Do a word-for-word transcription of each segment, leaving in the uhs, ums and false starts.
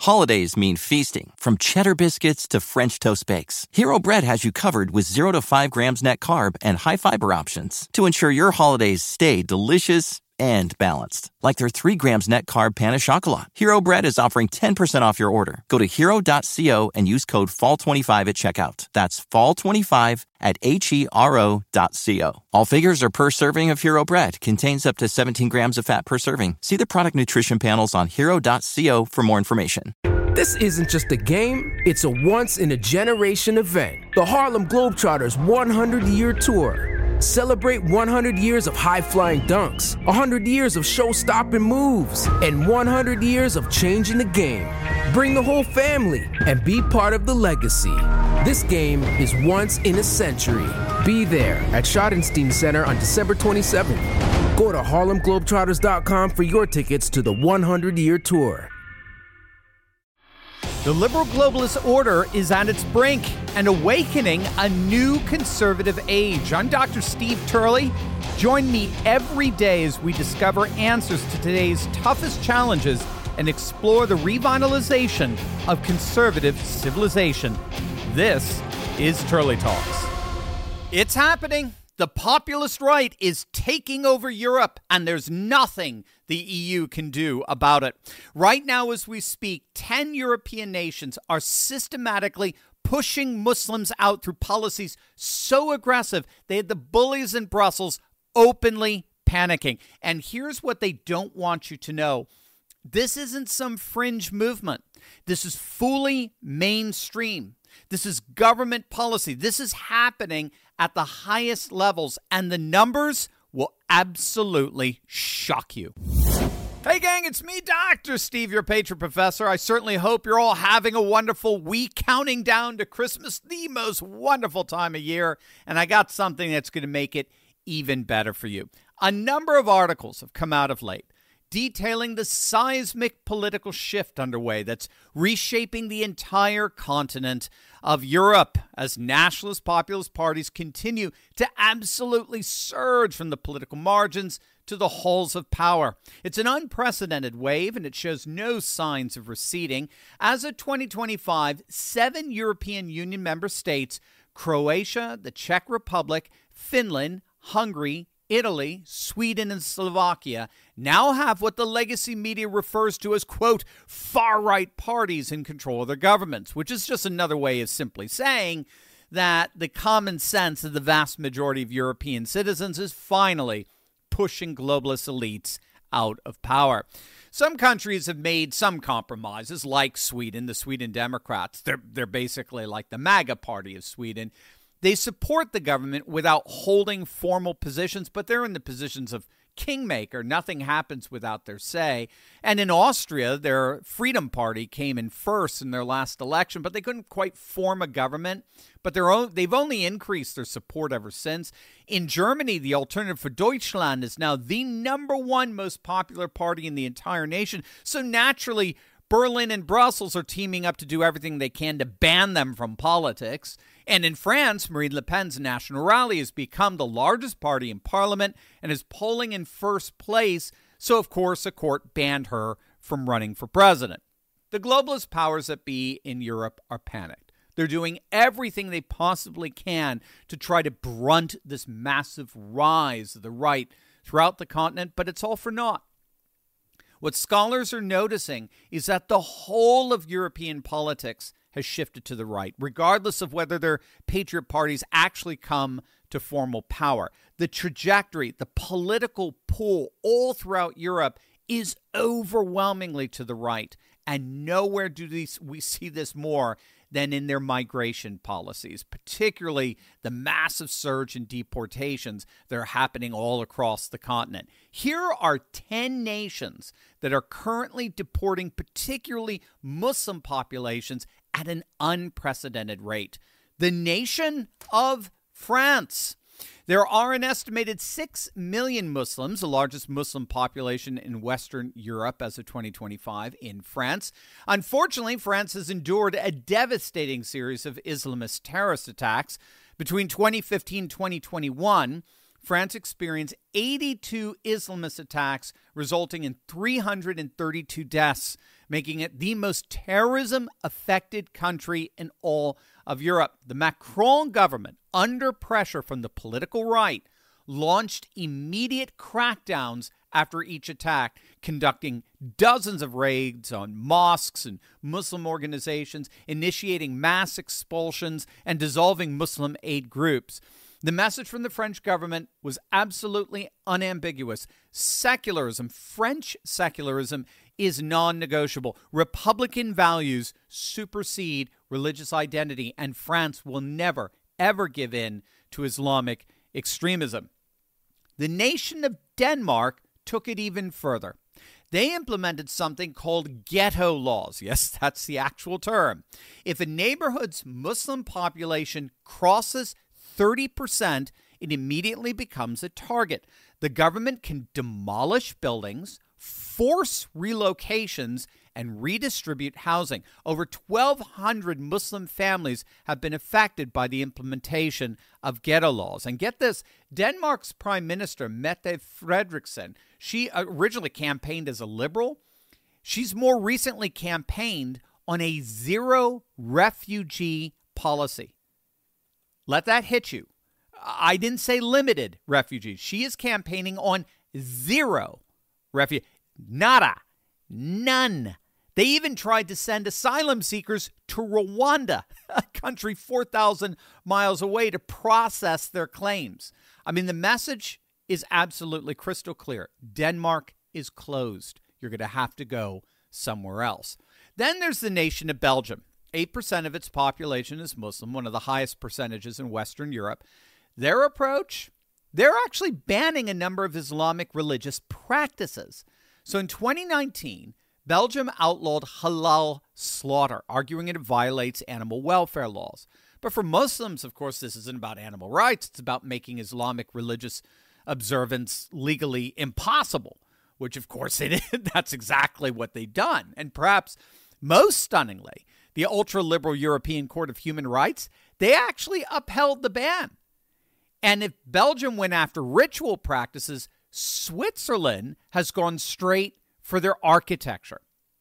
Holidays mean feasting, from cheddar biscuits to French toast bakes. Hero Bread has you covered with zero to five grams net carb and high fiber options to ensure your holidays stay delicious and balanced. Like their three grams net carb pan of chocolat. Hero Bread is offering ten percent off your order. Go to hero dot co and use code fall twenty-five at checkout. That's fall twenty-five at H E R O dot co. All figures are per serving of Hero Bread. Contains up to seventeen grams of fat per serving. See the product nutrition panels on hero dot co for more information. This isn't just a game, it's a once-in-a-generation event. The Harlem Globetrotters one hundred year Tour. Celebrate one hundred years of high-flying dunks, one hundred years of show-stopping moves, and one hundred years of changing the game. Bring the whole family and be part of the legacy. This game is once in a century. Be there at Schottenstein Center on December twenty-seventh. Go to harlem globetrotters dot com for your tickets to the one hundred year Tour. The liberal globalist order is at its brink and awakening a new conservative age. I'm Doctor Steve Turley. Join me every day as we discover answers to today's toughest challenges and explore the revitalization of conservative civilization. This is Turley Talks. It's happening. The populist right is taking over Europe, and there's nothing the E U can do about it. Right now, as we speak, ten European nations are systematically pushing Muslims out through policies so aggressive, they had the bullies in Brussels openly panicking. And here's what they don't want you to know. This isn't some fringe movement. This is fully mainstream. This is government policy. This is happening at the highest levels, and the numbers will absolutely shock you. Hey gang, it's me, Doctor Steve, your patron professor. I certainly hope you're all having a wonderful week, counting down to Christmas, the most wonderful time of year, and I got something that's going to make it even better for you. A number of articles have come out of late detailing the seismic political shift underway that's reshaping the entire continent of Europe as nationalist populist parties continue to absolutely surge from the political margins to the halls of power. It's an unprecedented wave, and it shows no signs of receding. As of twenty twenty-five, seven European Union member states, Croatia, the Czech Republic, Finland, Hungary, Italy, Sweden, and Slovakia now have what the legacy media refers to as, quote, far-right parties in control of their governments, which is just another way of simply saying that the common sense of the vast majority of European citizens is finally pushing globalist elites out of power. Some countries have made some compromises, like Sweden, the Sweden Democrats. They're, they're basically like the MAGA party of Sweden. They support the government without holding formal positions, but they're in the positions of kingmaker. Nothing happens without their say. And in Austria, their Freedom Party came in first in their last election, but they couldn't quite form a government. But they're o- they've only increased their support ever since. In Germany, the Alternative for Deutschland is now the number one most popular party in the entire nation. So naturally, Berlin and Brussels are teaming up to do everything they can to ban them from politics. And in France, Marine Le Pen's National Rally has become the largest party in parliament and is polling in first place. So, of course, a court banned her from running for president. The globalist powers that be in Europe are panicked. They're doing everything they possibly can to try to brunt this massive rise of the right throughout the continent, but it's all for naught. What scholars are noticing is that the whole of European politics has shifted to the right, regardless of whether their patriot parties actually come to formal power. The trajectory, the political pull all throughout Europe is overwhelmingly to the right, and nowhere do these, we see this more than in their migration policies, particularly the massive surge in deportations that are happening all across the continent. Here are ten nations that are currently deporting particularly Muslim populations at an unprecedented rate. The nation of France. There are an estimated six million Muslims, the largest Muslim population in Western Europe as of twenty twenty-five in France. Unfortunately, France has endured a devastating series of Islamist terrorist attacks. Between twenty fifteen and twenty twenty-one, France experienced eighty-two Islamist attacks, resulting in three hundred thirty-two deaths. making it the most terrorism-affected country in all of Europe. The Macron government, under pressure from the political right, launched immediate crackdowns after each attack, conducting dozens of raids on mosques and Muslim organizations, initiating mass expulsions, and dissolving Muslim aid groups. The message from the French government was absolutely unambiguous. Secularism, French secularism, is non-negotiable. Republican values supersede religious identity, and France will never, ever give in to Islamic extremism. The nation of Denmark took it even further. They implemented something called ghetto laws. Yes, that's the actual term. If a neighborhood's Muslim population crosses thirty percent, it immediately becomes a target. The government can demolish buildings, force relocations, and redistribute housing. Over twelve hundred Muslim families have been affected by the implementation of ghetto laws. And get this, Denmark's Prime Minister, Mette Frederiksen, she originally campaigned as a liberal. She's more recently campaigned on a zero refugee policy. Let that hit you. I didn't say limited refugees. She is campaigning on zero refugees. Nada. None. They even tried to send asylum seekers to Rwanda, a country four thousand miles away, to process their claims. I mean, the message is absolutely crystal clear. Denmark is closed. You're going to have to go somewhere else. Then there's the nation of Belgium. eight percent of its population is Muslim, one of the highest percentages in Western Europe. Their approach, they're actually banning a number of Islamic religious practices. So in twenty nineteen, Belgium outlawed halal slaughter, arguing it violates animal welfare laws. But for Muslims, of course, this isn't about animal rights. It's about making Islamic religious observance legally impossible, which, of course, it is. That's exactly what they've done. And perhaps most stunningly, the ultra-liberal European Court of Human Rights, they actually upheld the ban. And if Belgium went after ritual practices, Switzerland has gone straight for their architecture.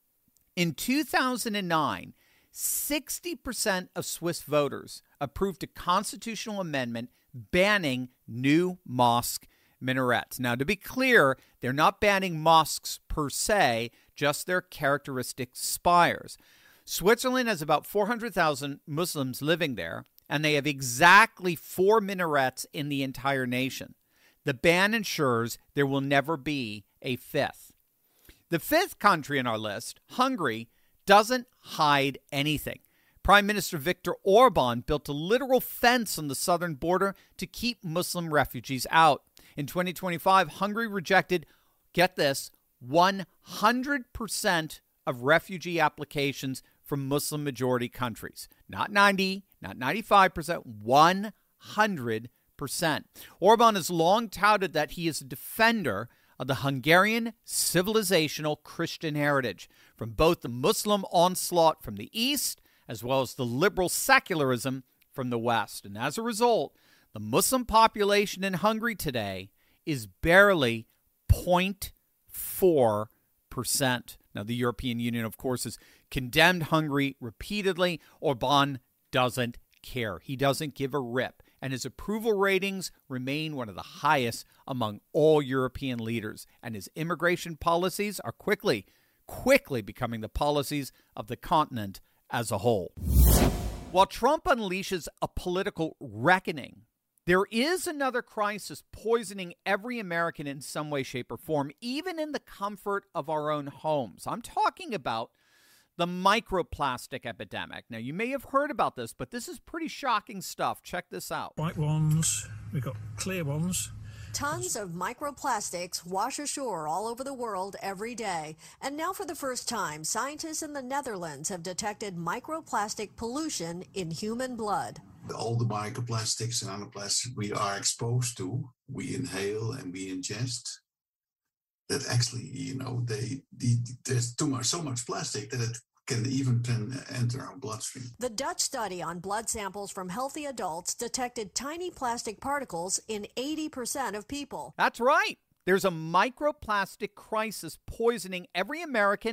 In two thousand nine, sixty percent of Swiss voters approved a constitutional amendment banning new mosque minarets. Now, to be clear, they're not banning mosques per se, just their characteristic spires. Switzerland has about four hundred thousand Muslims living there, and they have exactly four minarets in the entire nation. The ban ensures there will never be a fifth. The fifth country in our list, Hungary, doesn't hide anything. Prime Minister Viktor Orban built a literal fence on the southern border to keep Muslim refugees out. In twenty twenty-five, Hungary rejected, get this, one hundred percent of refugee applications from Muslim-majority countries. Not ninety, not ninety-five percent, one hundred percent. Orban has long touted that he is a defender of the Hungarian civilizational Christian heritage, from both the Muslim onslaught from the east as well as the liberal secularism from the west. And as a result, the Muslim population in Hungary today is barely zero point four percent. Now, the European Union, of course, has condemned Hungary repeatedly. Orban doesn't care. He doesn't give a rip. And his approval ratings remain one of the highest among all European leaders. And his immigration policies are quickly, quickly becoming the policies of the continent as a whole. While Trump unleashes a political reckoning, there is another crisis poisoning every American in some way, shape, or form, even in the comfort of our own homes. I'm talking about the microplastic epidemic. Now, you may have heard about this, but this is pretty shocking stuff. Check this out. White ones, we've got clear ones. Tons of microplastics wash ashore all over the world every day. And now for the first time, scientists in the Netherlands have detected microplastic pollution in human blood. All the microplastics and nanoplastics we are exposed to, we inhale and we ingest, that actually, you know, they, they there's too much, so much plastic that it can even can enter our bloodstream. The Dutch study on blood samples from healthy adults detected tiny plastic particles in eighty percent of people. That's right. There's a microplastic crisis poisoning every American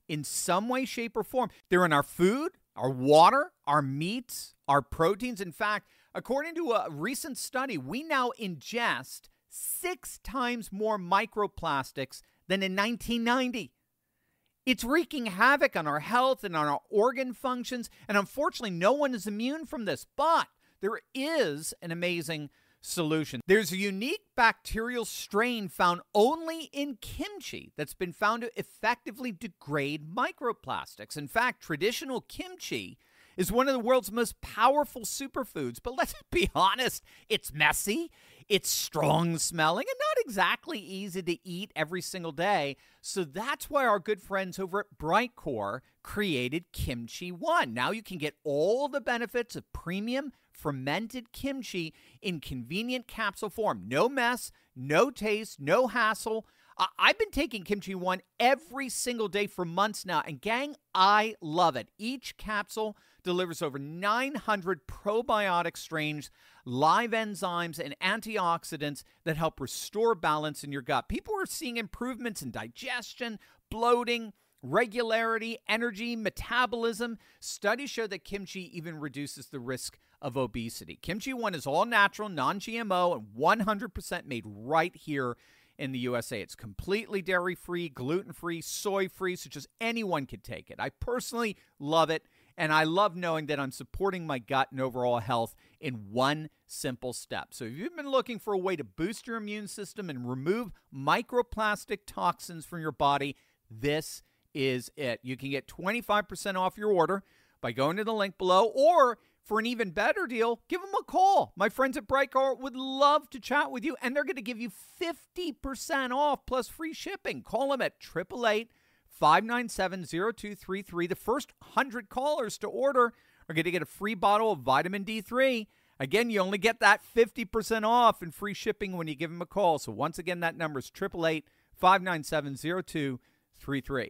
in some way, shape, or form. They're in our food, our water, our meats, our proteins. In fact, according to a recent study, we now ingest six times more microplastics than in nineteen ninety. It's wreaking havoc on our health and on our organ functions, and unfortunately, no one is immune from this. But there is an amazing solution. There's a unique bacterial strain found only in kimchi that's been found to effectively degrade microplastics. In fact, traditional kimchi is one of the world's most powerful superfoods. But let's be honest, it's messy, it's strong smelling, and not exactly easy to eat every single day. So that's why our good friends over at Brightcore created Kimchi One. Now you can get all the benefits of premium fermented kimchi in convenient capsule form. No mess, no taste, no hassle. Uh, I've been taking Kimchi One every single day for months now, and gang, I love it. Each capsule delivers over nine hundred probiotic strains, live enzymes, and antioxidants that help restore balance in your gut. People are seeing improvements in digestion, bloating, regularity, energy, metabolism. Studies show that kimchi even reduces the risk of obesity. Kimchi One is all natural, non-G M O, and one hundred percent made right here in the U S A. It's completely dairy-free, gluten-free, soy-free, so just anyone can take it. I personally love it, and I love knowing that I'm supporting my gut and overall health in one simple step. So if you've been looking for a way to boost your immune system and remove microplastic toxins from your body, this is it. You can get twenty-five percent off your order by going to the link below, or for an even better deal, give them a call. My friends at Brightcore would love to chat with you, and they're going to give you fifty percent off plus free shipping. Call them at eight eight eight, five nine seven, zero two three three. The first one hundred callers to order are going to get a free bottle of vitamin D three. Again, you only get that fifty percent off and free shipping when you give them a call. So once again, that number is eight eight eight, five nine seven, zero two three three.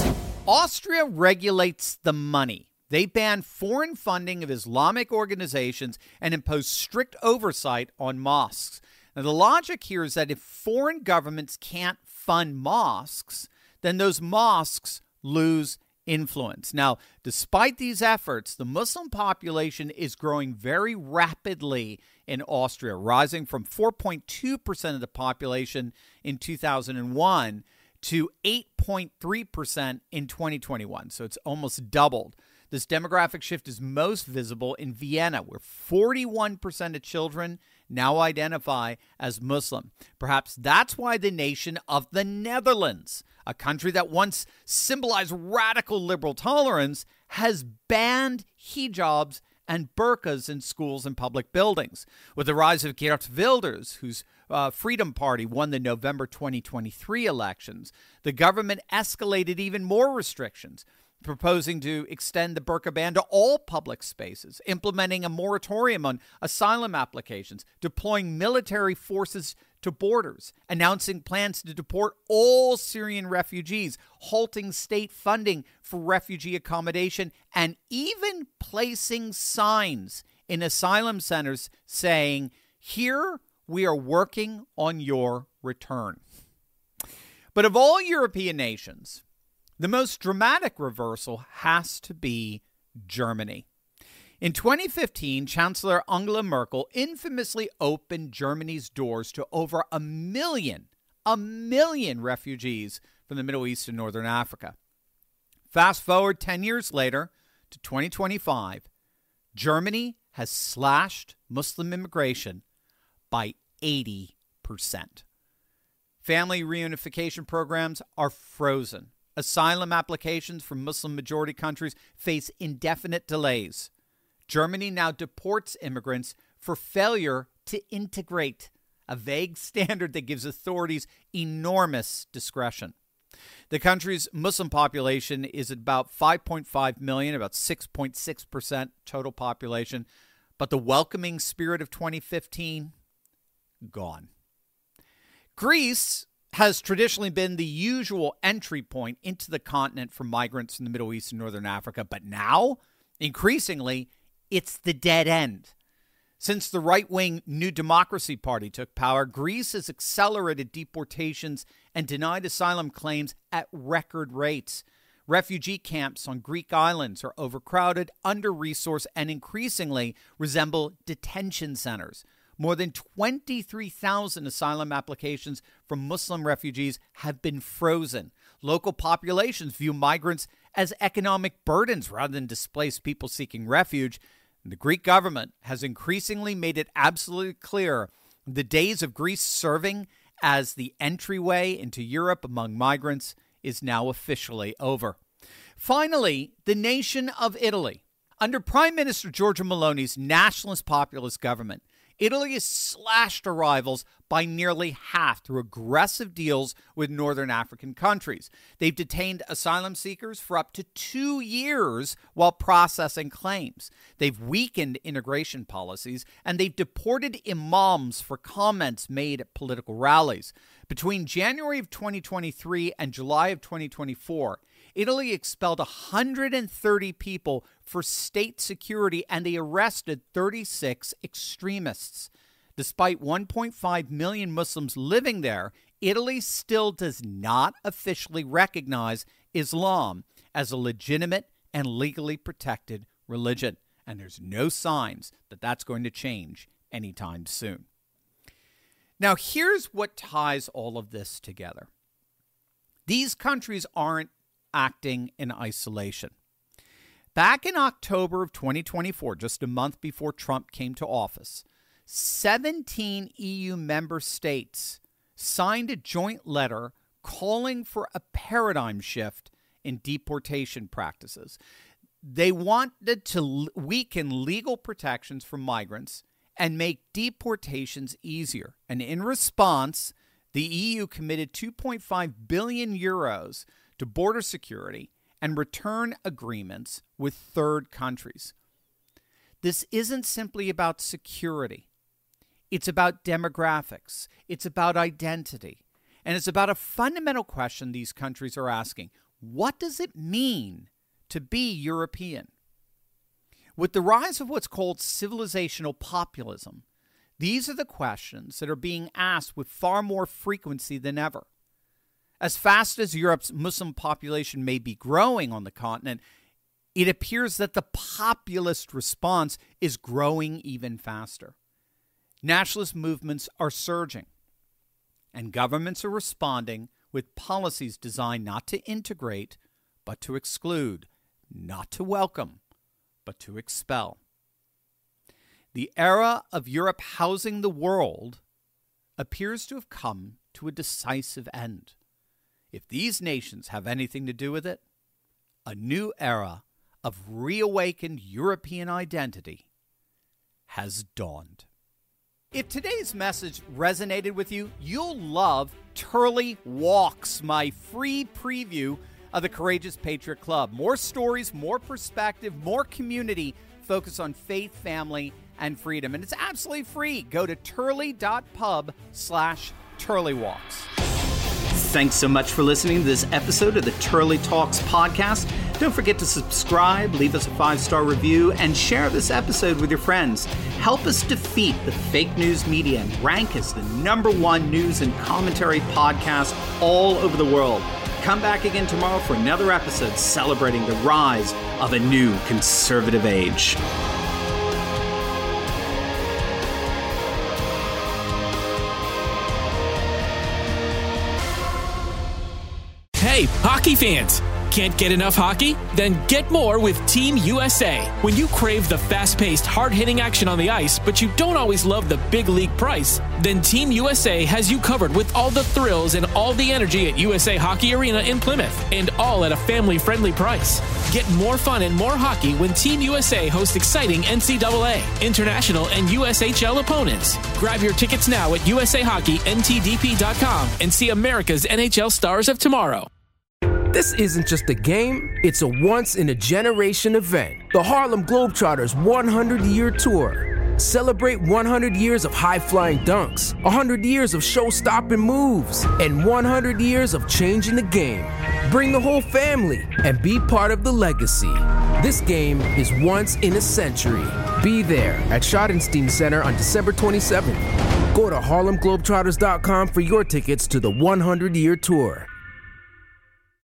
Austria regulates the money. They ban foreign funding of Islamic organizations and impose strict oversight on mosques. Now, the logic here is that if foreign governments can't fund mosques, then those mosques lose influence. Now, despite these efforts, the Muslim population is growing very rapidly in Austria, rising from four point two percent of the population in two thousand one to eight point three percent in twenty twenty-one. So it's almost doubled. This demographic shift is most visible in Vienna, where forty-one percent of children now identify as Muslim. Perhaps that's why the nation of the Netherlands, a country that once symbolized radical liberal tolerance, has banned hijabs and burqas in schools and public buildings. With the rise of Geert Wilders, whose uh, Freedom Party won the November twenty twenty-three elections, the government escalated even more restrictions, proposing to extend the burqa ban to all public spaces, implementing a moratorium on asylum applications, deploying military forces to borders, announcing plans to deport all Syrian refugees, halting state funding for refugee accommodation, and even placing signs in asylum centers saying, "Here we are working on your return." But of all European nations, the most dramatic reversal has to be Germany. In twenty fifteen, Chancellor Angela Merkel infamously opened Germany's doors to over a million, a million refugees from the Middle East and Northern Africa. Fast forward ten years later to twenty twenty-five, Germany has slashed Muslim immigration by eighty percent. Family reunification programs are frozen. Asylum applications from Muslim-majority countries face indefinite delays. Germany now deports immigrants for failure to integrate, a vague standard that gives authorities enormous discretion. The country's Muslim population is about five point five million, about six point six percent total population, but the welcoming spirit of twenty fifteen, gone. Greece has traditionally been the usual entry point into the continent for migrants from the Middle East and Northern Africa, but now, increasingly, it's the dead end. Since the right-wing New Democracy Party took power, Greece has accelerated deportations and denied asylum claims at record rates. Refugee camps on Greek islands are overcrowded, under-resourced, and increasingly resemble detention centers. More than twenty-three thousand asylum applications from Muslim refugees have been frozen. Local populations view migrants as economic burdens rather than displaced people seeking refuge. The Greek government has increasingly made it absolutely clear the days of Greece serving as the entryway into Europe among migrants is now officially over. Finally, the nation of Italy. Under Prime Minister Giorgia Meloni's nationalist populist government, Italy has slashed arrivals by nearly half through aggressive deals with northern African countries. They've detained asylum seekers for up to two years while processing claims. They've weakened immigration policies, and they've deported imams for comments made at political rallies. Between January of twenty twenty-three and July of twenty twenty-four, Italy expelled one hundred thirty people for state security, and they arrested thirty-six extremists. Despite one point five million Muslims living there, Italy still does not officially recognize Islam as a legitimate and legally protected religion. And there's no signs that that's going to change anytime soon. Now, here's what ties all of this together. These countries aren't acting in isolation. Back in October of twenty twenty-four, just a month before Trump came to office, seventeen E U member states signed a joint letter calling for a paradigm shift in deportation practices. They wanted to weaken legal protections for migrants and make deportations easier. And in response, the E U committed two point five billion euros to border security and return agreements with third countries. This isn't simply about security. It's about demographics. It's about identity. And it's about a fundamental question these countries are asking. What does it mean to be European? With the rise of what's called civilizational populism, these are the questions that are being asked with far more frequency than ever. As fast as Europe's Muslim population may be growing on the continent, it appears that the populist response is growing even faster. Nationalist movements are surging, and governments are responding with policies designed not to integrate, but to exclude, not to welcome, but to expel. The era of Europe housing the world appears to have come to a decisive end. If these nations have anything to do with it, a new era of reawakened European identity has dawned. If today's message resonated with you, you'll love Turley Walks, my free preview of the Courageous Patriot Club. More stories, more perspective, more community focused on faith, family, and freedom. And it's absolutely free. Go to turley.pub slash turleywalks. Thanks so much for listening to this episode of the Turley Talks podcast. Don't forget to subscribe, leave us a five-star review, and share this episode with your friends. Help us defeat the fake news media and rank as the number one news and commentary podcast all over the world. Come back again tomorrow for another episode celebrating the rise of a new conservative age. Hey, hockey fans! Can't get enough hockey? Then get more with Team U S A. When you crave the fast-paced, hard-hitting action on the ice, but you don't always love the big league price, then Team U S A has you covered with all the thrills and all the energy at U S A Hockey Arena in Plymouth, and all at a family-friendly price. Get more fun and more hockey when Team U S A hosts exciting N C double A, international, and U S H L opponents. Grab your tickets now at U S A Hockey N T D P dot com and see America's N H L stars of tomorrow. This isn't just a game, it's a once-in-a-generation event. The Harlem Globetrotters one hundred year Tour. Celebrate one hundred years of high-flying dunks, one hundred years of show-stopping moves, and one hundred years of changing the game. Bring the whole family and be part of the legacy. This game is once in a century. Be there at Schottenstein Center on December twenty-seventh. Go to harlem globetrotters dot com for your tickets to the one hundred year Tour.